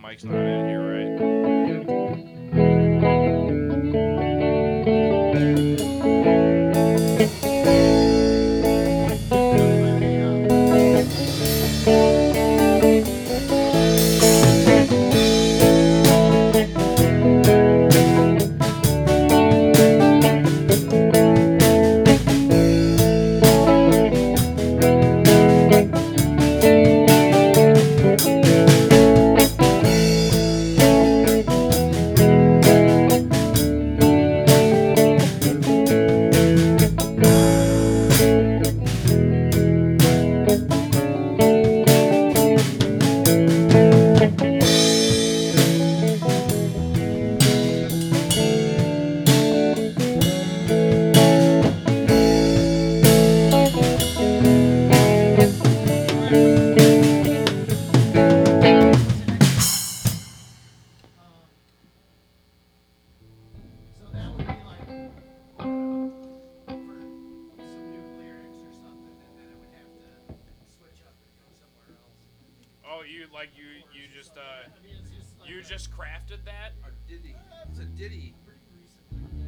mic's not in here, right? Oh, you just crafted that? Ditty. It's a ditty.